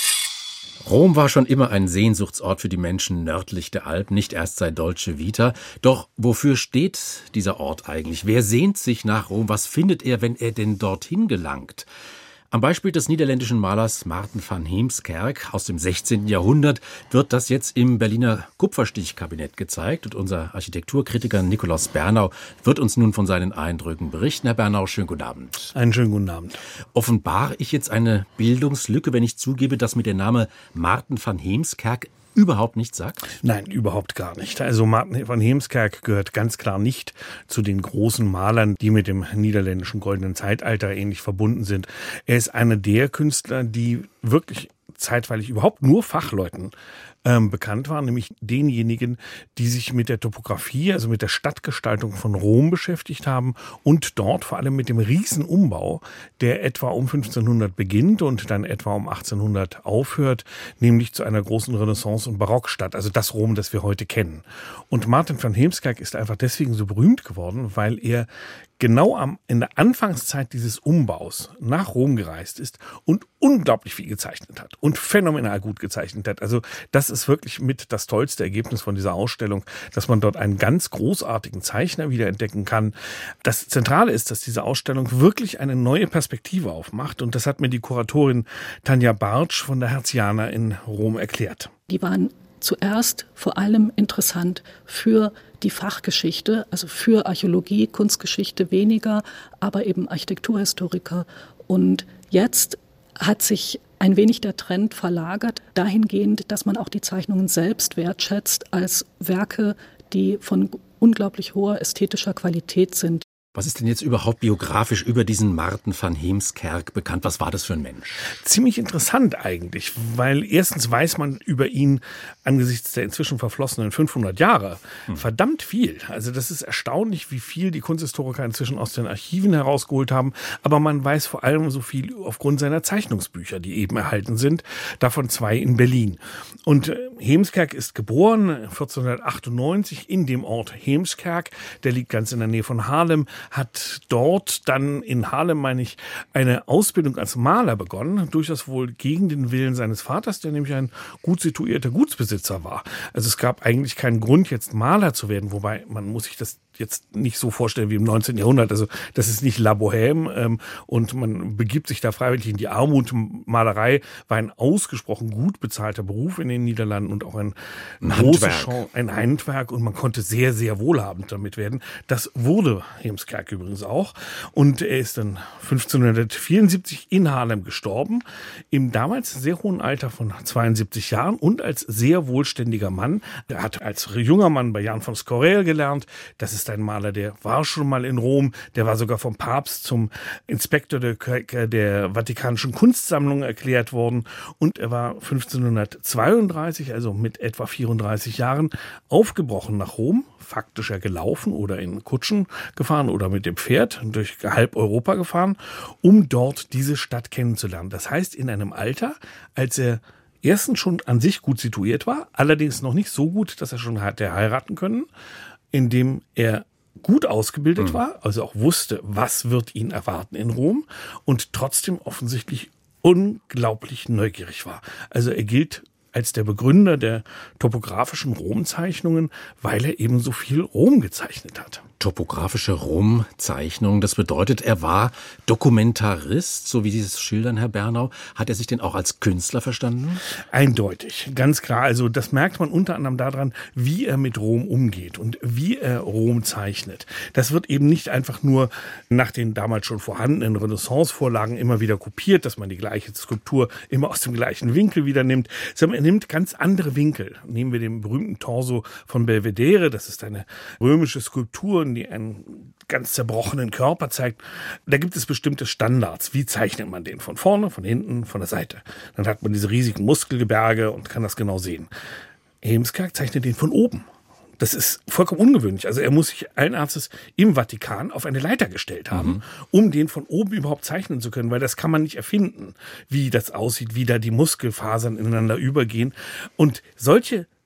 Rom war schon immer ein Sehnsuchtsort für die Menschen nördlich der Alpen, nicht erst seit Dolce Vita. Doch wofür steht dieser Ort eigentlich? Wer sehnt sich nach Rom? Was findet er, wenn er denn dorthin gelangt? Am Beispiel des niederländischen Malers Maarten van Heemskerk aus dem sechzehnten Jahrhundert wird das jetzt im Berliner Kupferstichkabinett gezeigt. Und unser Architekturkritiker Nikolaus Bernau wird uns nun von seinen Eindrücken berichten. Herr Bernau, schönen guten Abend. Einen schönen guten Abend. Offenbare ich jetzt eine Bildungslücke, wenn ich zugebe, dass mir der Name Maarten van Heemskerk überhaupt nichts sagt? Nein, überhaupt gar nicht. Also Maarten van Heemskerk gehört ganz klar nicht zu den großen Malern, die mit dem niederländischen goldenen Zeitalter ähnlich verbunden sind. Er ist einer der Künstler, die wirklich zeitweilig überhaupt nur Fachleuten ähm, bekannt waren, nämlich denjenigen, die sich mit der Topografie, also mit der Stadtgestaltung von Rom beschäftigt haben und dort vor allem mit dem Riesenumbau, der etwa um fünfzehnhundert beginnt und dann etwa um achtzehnhundert aufhört, nämlich zu einer großen Renaissance- und Barockstadt, also das Rom, das wir heute kennen. Und Maarten van Heemskerk ist einfach deswegen so berühmt geworden, weil er genau am, in der Anfangszeit dieses Umbaus nach Rom gereist ist und unglaublich viel gezeichnet hat und phänomenal gut gezeichnet hat. Also das ist wirklich mit das tollste Ergebnis von dieser Ausstellung, dass man dort einen ganz großartigen Zeichner wiederentdecken kann. Das Zentrale ist, dass diese Ausstellung wirklich eine neue Perspektive aufmacht und das hat mir die Kuratorin Tanja Bartsch von der Hertziana in Rom erklärt. Die waren zuerst vor allem interessant für die Fachgeschichte, also für Archäologie, Kunstgeschichte weniger, aber eben Architekturhistoriker. Und jetzt hat sich ein wenig der Trend verlagert, dahingehend, dass man auch die Zeichnungen selbst wertschätzt als Werke, die von unglaublich hoher ästhetischer Qualität sind. Was ist denn jetzt überhaupt biografisch über diesen Maarten van Heemskerk bekannt? Was war das für ein Mensch? Ziemlich interessant eigentlich, weil erstens weiß man über ihn angesichts der inzwischen verflossenen fünfhundert Jahre hm. verdammt viel. Also das ist erstaunlich, wie viel die Kunsthistoriker inzwischen aus den Archiven herausgeholt haben. Aber man weiß vor allem so viel aufgrund seiner Zeichnungsbücher, die eben erhalten sind. Davon zwei in Berlin. Und äh, Heemskerk ist geboren vierzehnhundertachtundneunzig in dem Ort Heemskerk. Der liegt ganz in der Nähe von Haarlem. Hat dort dann in Haarlem, meine ich, eine Ausbildung als Maler begonnen, durchaus wohl gegen den Willen seines Vaters, der nämlich ein gut situierter Gutsbesitzer war. Also es gab eigentlich keinen Grund, jetzt Maler zu werden, wobei man muss sich das jetzt nicht so vorstellen wie im neunzehnten Jahrhundert. Also das ist nicht La Bohème ähm, und man begibt sich da freiwillig in die Armut. Malerei war ein ausgesprochen gut bezahlter Beruf in den Niederlanden und auch ein, ein großes Handwerk. Chance, ein Handwerk und man konnte sehr, sehr wohlhabend damit werden. Das wurde Heemskerk übrigens auch und er ist dann fünfzehnhundertvierundsiebzig in Haarlem gestorben, im damals sehr hohen Alter von zweiundsiebzig Jahren und als sehr wohlständiger Mann. Er hat als junger Mann bei Jan van Scorel gelernt. Das ist ein Maler, der war schon mal in Rom, der war sogar vom Papst zum Inspektor der, der Vatikanischen Kunstsammlung erklärt worden und er war fünfzehnhundertzweiunddreißig, also mit etwa vierunddreißig Jahren, aufgebrochen nach Rom, faktisch ja gelaufen oder in Kutschen gefahren oder mit dem Pferd durch halb Europa gefahren, um dort diese Stadt kennenzulernen. Das heißt, in einem Alter, als er erstens schon an sich gut situiert war, allerdings noch nicht so gut, dass er schon hätte heiraten können, indem er gut ausgebildet mhm. war, also auch wusste, was wird ihn erwarten in Rom und trotzdem offensichtlich unglaublich neugierig war. Also er gilt als der Begründer der topografischen Romzeichnungen, weil er eben so viel Rom gezeichnet hat. Topografische Romzeichnung, das bedeutet, er war Dokumentarist, so wie Sie es schildern, Herr Bernau. Hat er sich denn auch als Künstler verstanden? Eindeutig, ganz klar. Also das merkt man unter anderem daran, wie er mit Rom umgeht und wie er Rom zeichnet. Das wird eben nicht einfach nur nach den damals schon vorhandenen Renaissance-Vorlagen immer wieder kopiert, dass man die gleiche Skulptur immer aus dem gleichen Winkel wieder nimmt, sondern er nimmt ganz andere Winkel. Nehmen wir den berühmten Torso von Belvedere, das ist eine römische Skulptur, die einen ganz zerbrochenen Körper zeigt. Da gibt es bestimmte Standards. Wie zeichnet man den? Von vorne, von hinten, von der Seite. Dann hat man diese riesigen Muskelgebärge und kann das genau sehen. Heemskerk zeichnet den von oben. Das ist vollkommen ungewöhnlich. Also er muss sich allen Ernstes im Vatikan auf eine Leiter gestellt haben, mhm. um den von oben überhaupt zeichnen zu können, weil das kann man nicht erfinden, wie das aussieht, wie da die Muskelfasern ineinander übergehen. Und solche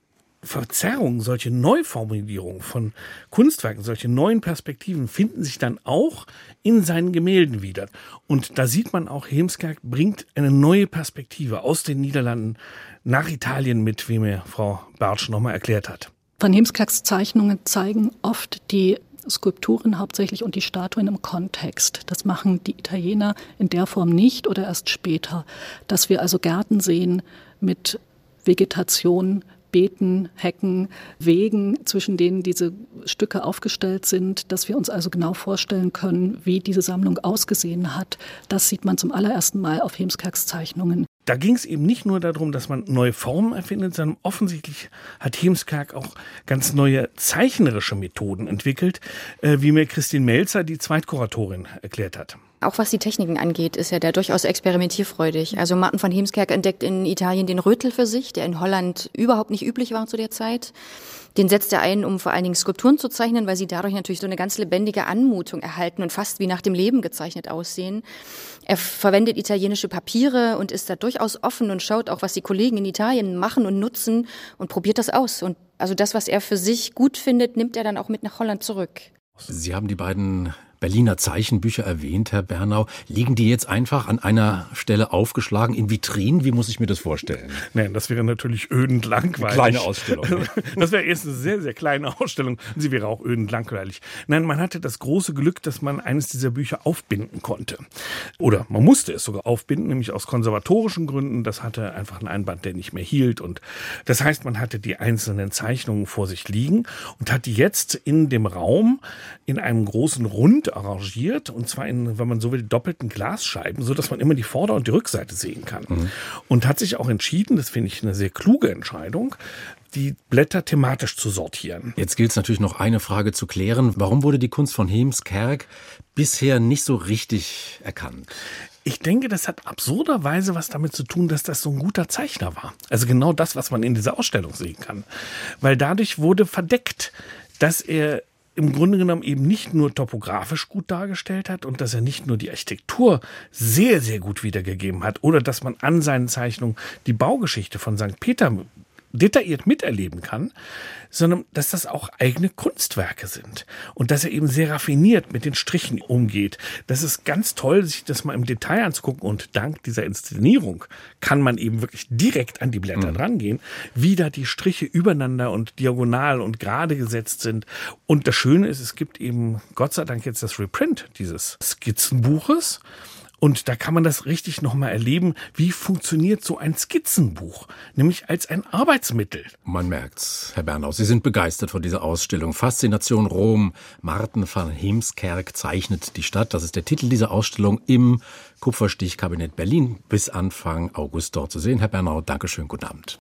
Verzerrungen, solche Neuformulierungen von Kunstwerken, solche neuen Perspektiven finden sich dann auch in seinen Gemälden wieder. Und da sieht man auch, Heemskerk bringt eine neue Perspektive aus den Niederlanden nach Italien mit, wie mir Frau Bartsch nochmal erklärt hat. Van Heemskerks Zeichnungen zeigen oft die Skulpturen hauptsächlich und die Statuen im Kontext. Das machen die Italiener in der Form nicht oder erst später. Dass wir also Gärten sehen mit Vegetation, Beeten, Hecken, Wegen, zwischen denen diese Stücke aufgestellt sind, dass wir uns also genau vorstellen können, wie diese Sammlung ausgesehen hat. Das sieht man zum allerersten Mal auf Heemskerks Zeichnungen. Da ging es eben nicht nur darum, dass man neue Formen erfindet, sondern offensichtlich hat Heemskerk auch ganz neue zeichnerische Methoden entwickelt, äh, wie mir Christine Melzer, die Zweitkuratorin, erklärt hat. Auch was die Techniken angeht, ist er da durchaus experimentierfreudig. Also Marten van Heemskerk entdeckt in Italien den Rötel für sich, der in Holland überhaupt nicht üblich war zu der Zeit. Den setzt er ein, um vor allen Dingen Skulpturen zu zeichnen, weil sie dadurch natürlich so eine ganz lebendige Anmutung erhalten und fast wie nach dem Leben gezeichnet aussehen. Er verwendet italienische Papiere und ist da durchaus offen und schaut auch, was die Kollegen in Italien machen und nutzen und probiert das aus. Und also das, was er für sich gut findet, nimmt er dann auch mit nach Holland zurück. Sie haben die beiden Berliner Zeichenbücher erwähnt, Herr Bernau. Liegen die jetzt einfach an einer Stelle aufgeschlagen in Vitrinen? Wie muss ich mir das vorstellen? Nein, das wäre natürlich ödend langweilig. Kleine Ausstellung. Das wäre erst eine sehr, sehr kleine Ausstellung. Sie wäre auch ödend langweilig. Nein, man hatte das große Glück, dass man eines dieser Bücher aufbinden konnte. Oder man musste es sogar aufbinden, nämlich aus konservatorischen Gründen. Das hatte einfach einen Einband, der nicht mehr hielt. Und das heißt, man hatte die einzelnen Zeichnungen vor sich liegen und hat die jetzt in dem Raum in einem großen Rund arrangiert, und zwar in, wenn man so will, doppelten Glasscheiben, so dass man immer die Vorder- und die Rückseite sehen kann. Mhm. Und hat sich auch entschieden, das finde ich eine sehr kluge Entscheidung, die Blätter thematisch zu sortieren. Jetzt gilt es natürlich noch eine Frage zu klären. Warum wurde die Kunst von Heemskerk bisher nicht so richtig erkannt? Ich denke, das hat absurderweise was damit zu tun, dass das so ein guter Zeichner war. Also genau das, was man in dieser Ausstellung sehen kann. Weil dadurch wurde verdeckt, dass er im Grunde genommen eben nicht nur topografisch gut dargestellt hat und dass er nicht nur die Architektur sehr, sehr gut wiedergegeben hat oder dass man an seinen Zeichnungen die Baugeschichte von Sankt Peter detailliert miterleben kann, sondern dass das auch eigene Kunstwerke sind und dass er eben sehr raffiniert mit den Strichen umgeht. Das ist ganz toll, sich das mal im Detail anzugucken, und dank dieser Inszenierung kann man eben wirklich direkt an die Blätter mhm. drangehen, wie da die Striche übereinander und diagonal und gerade gesetzt sind. Und das Schöne ist, es gibt eben Gott sei Dank jetzt das Reprint dieses Skizzenbuches. Und da kann man das richtig nochmal erleben, wie funktioniert so ein Skizzenbuch, nämlich als ein Arbeitsmittel. Man merkt's, Herr Bernau, Sie sind begeistert von dieser Ausstellung. Faszination Rom, Marten van Heemskerk zeichnet die Stadt. Das ist der Titel dieser Ausstellung im Kupferstichkabinett Berlin, bis Anfang August dort zu sehen. Herr Bernau, Dankeschön, guten Abend.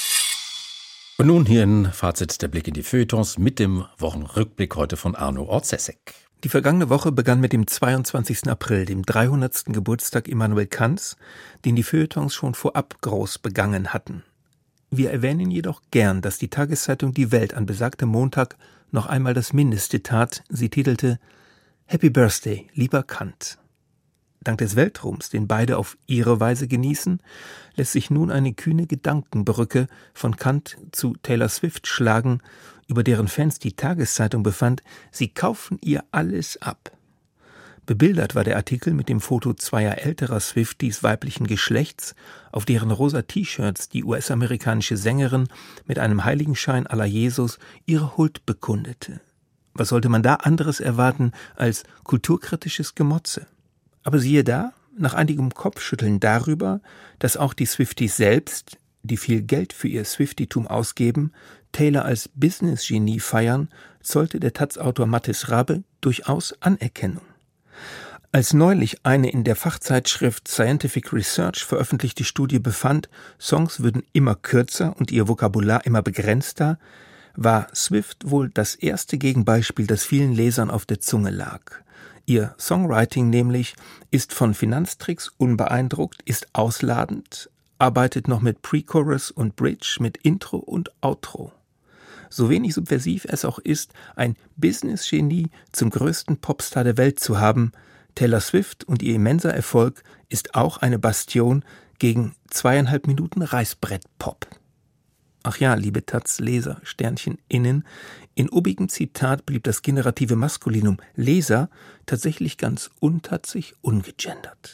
Und nun hier ein Fazit der Blick in die Feuilletons mit dem Wochenrückblick heute von Arno Orzesek. Die vergangene Woche begann mit dem zweiundzwanzigsten April, dem dreihundertsten Geburtstag Immanuel Kants, den die Feuilletons schon vorab groß begangen hatten. Wir erwähnen jedoch gern, dass die Tageszeitung Die Welt an besagtem Montag noch einmal das Mindeste tat. Sie titelte »Happy Birthday, lieber Kant«. Dank des Weltruhms, den beide auf ihre Weise genießen, lässt sich nun eine kühne Gedankenbrücke von Kant zu Taylor Swift schlagen, über deren Fans die Tageszeitung befand, sie kaufen ihr alles ab. Bebildert war der Artikel mit dem Foto zweier älterer Swifties weiblichen Geschlechts, auf deren rosa T-Shirts die U S-amerikanische Sängerin mit einem Heiligenschein à la Jesus ihre Huld bekundete. Was sollte man da anderes erwarten als kulturkritisches Gemotze? Aber siehe da, nach einigem Kopfschütteln darüber, dass auch die Swifties selbst, die viel Geld für ihr Swiftie-Tum ausgeben, Taylor als Business-Genie feiern, zollte der Taz-Autor Mathis Rabe durchaus Anerkennung. Als neulich eine in der Fachzeitschrift Scientific Research veröffentlichte Studie befand, Songs würden immer kürzer und ihr Vokabular immer begrenzter, war Swift wohl das erste Gegenbeispiel, das vielen Lesern auf der Zunge lag. Ihr Songwriting nämlich ist von Finanztricks unbeeindruckt, ist ausladend, arbeitet noch mit Pre-Chorus und Bridge, mit Intro und Outro. So wenig subversiv es auch ist, ein Business-Genie zum größten Popstar der Welt zu haben, Taylor Swift und ihr immenser Erfolg ist auch eine Bastion gegen zweieinhalb Minuten Reißbrett-Pop. Ach ja, liebe Taz-Leser, Sternchen innen, in obigem Zitat blieb das generative Maskulinum Leser tatsächlich ganz untatzig ungegendert.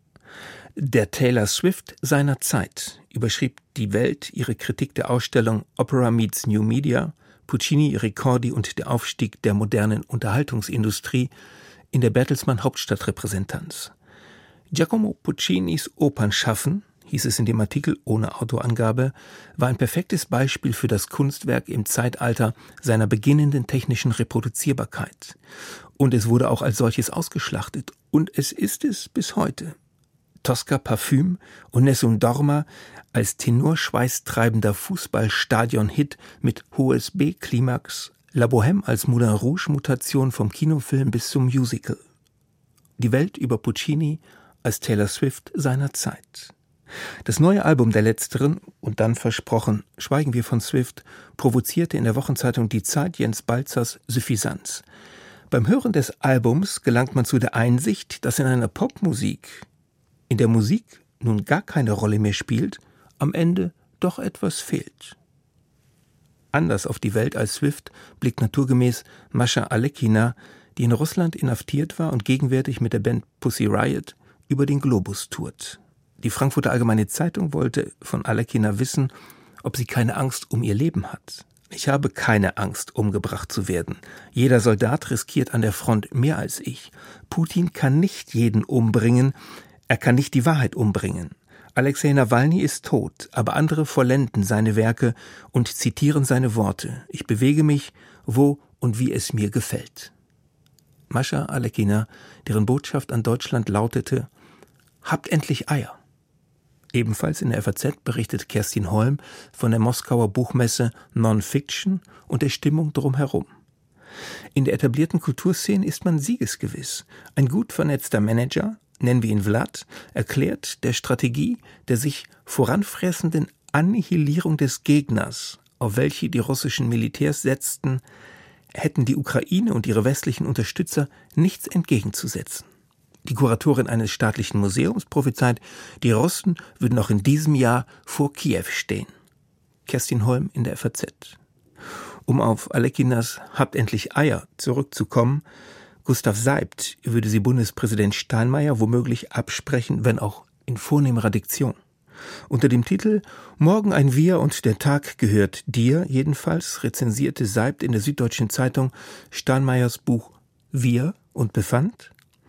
Der Taylor Swift seiner Zeit überschrieb die Welt ihre Kritik der Ausstellung Opera Meets New Media, Puccini, Ricordi und der Aufstieg der modernen Unterhaltungsindustrie in der Bertelsmann Hauptstadtrepräsentanz. Giacomo Puccinis Opernschaffen, hieß es in dem Artikel ohne Autorangabe, war ein perfektes Beispiel für das Kunstwerk im Zeitalter seiner beginnenden technischen Reproduzierbarkeit. Und es wurde auch als solches ausgeschlachtet. Und es ist es bis heute. Tosca Parfüm und Nessun Dorma als tenorschweißtreibender Fußballstadion-Hit mit O S B-Klimax, La Bohème als Moulin Rouge-Mutation vom Kinofilm bis zum Musical. Die Welt über Puccini als Taylor Swift seiner Zeit. Das neue Album der Letzteren, und dann versprochen, schweigen wir von Swift, provozierte in der Wochenzeitung Die Zeit Jens Balzers Suffisanz. Beim Hören des Albums gelangt man zu der Einsicht, dass in einer Popmusik, in der Musik nun gar keine Rolle mehr spielt, am Ende doch etwas fehlt. Anders auf die Welt als Swift blickt naturgemäß Mascha Alekina, die in Russland inhaftiert war und gegenwärtig mit der Band Pussy Riot über den Globus tourt. Die Frankfurter Allgemeine Zeitung wollte von Alekina wissen, ob sie keine Angst um ihr Leben hat. Ich habe keine Angst, umgebracht zu werden. Jeder Soldat riskiert an der Front mehr als ich. Putin kann nicht jeden umbringen, er kann nicht die Wahrheit umbringen. Alexei Nawalny ist tot, aber andere vollenden seine Werke und zitieren seine Worte. Ich bewege mich, wo und wie es mir gefällt. Mascha Alekina, deren Botschaft an Deutschland lautete: Habt endlich Eier. Ebenfalls in der F A Z berichtet Kerstin Holm von der Moskauer Buchmesse Non-Fiction und der Stimmung drumherum. In der etablierten Kulturszene ist man siegesgewiss. Ein gut vernetzter Manager, nennen wir ihn Vlad, erklärt der Strategie der sich voranfressenden Annihilierung des Gegners, auf welche die russischen Militärs setzten, hätten die Ukraine und ihre westlichen Unterstützer nichts entgegenzusetzen. Die Kuratorin eines staatlichen Museums prophezeit, die Russen würden auch in diesem Jahr vor Kiew stehen. Kerstin Holm in der F A Z. Um auf Alekinas Habt endlich Eier zurückzukommen, Gustav Seibt würde sie Bundespräsident Steinmeier womöglich absprechen, wenn auch in vornehmerer Diktion. Unter dem Titel »Morgen ein Wir und der Tag gehört dir« jedenfalls rezensierte Seibt in der Süddeutschen Zeitung Steinmeiers Buch »Wir« und befand: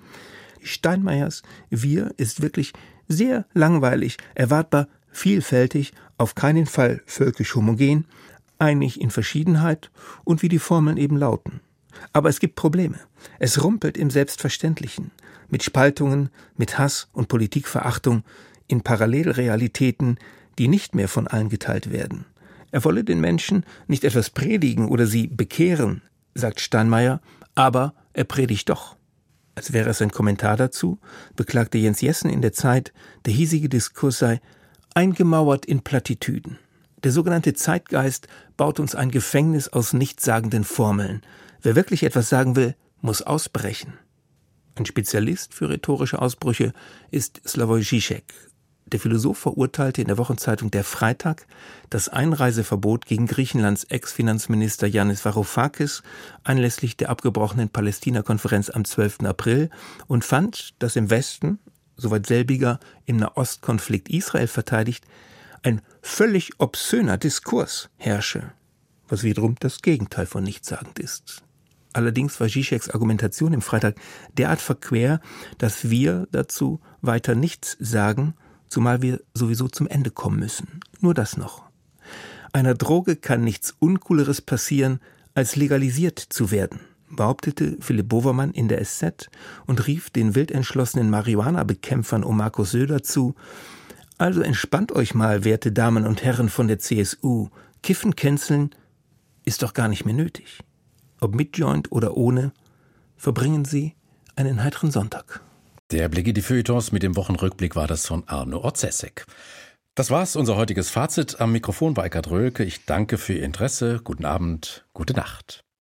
Steinmeiers Wir ist wirklich sehr langweilig, erwartbar vielfältig, auf keinen Fall völkisch homogen, einig in Verschiedenheit und wie die Formeln eben lauten. Aber es gibt Probleme. Es rumpelt im Selbstverständlichen, mit Spaltungen, mit Hass und Politikverachtung, in Parallelrealitäten, die nicht mehr von allen geteilt werden. Er wolle den Menschen nicht etwas predigen oder sie bekehren, sagt Steinmeier, aber er predigt doch. Als wäre es ein Kommentar dazu, beklagte Jens Jessen in der Zeit, der hiesige Diskurs sei eingemauert in Plattitüden. Der sogenannte Zeitgeist baut uns ein Gefängnis aus nichtssagenden Formeln. Wer wirklich etwas sagen will, muss ausbrechen. Ein Spezialist für rhetorische Ausbrüche ist Slavoj Žižek. Der Philosoph verurteilte in der Wochenzeitung Der Freitag das Einreiseverbot gegen Griechenlands Ex-Finanzminister Yannis Varoufakis anlässlich der abgebrochenen Palästina-Konferenz am zwölften April und fand, dass im Westen, soweit selbiger im Nahostkonflikt Israel verteidigt, ein völlig obszöner Diskurs herrsche, was wiederum das Gegenteil von nichtssagend ist. Allerdings war Žižeks Argumentation im Freitag derart verquer, dass wir dazu weiter nichts sagen, zumal wir sowieso zum Ende kommen müssen. Nur das noch. Einer Droge kann nichts Uncooleres passieren, als legalisiert zu werden, behauptete Philipp Bovermann in der S Z und rief den wildentschlossenen Marihuana-Bekämpfern um Markus Söder zu: Also entspannt euch mal, werte Damen und Herren von der C S U. Kiffen canceln ist doch gar nicht mehr nötig. Ob mit Joint oder ohne, verbringen Sie einen heiteren Sonntag. Der Blick in die Feuilletons mit dem Wochenrückblick war das von Arno Orzesek. Das war's, unser heutiges Fazit. Am Mikrofon war Eckhard Röhlke. Ich danke für Ihr Interesse. Guten Abend, gute Nacht.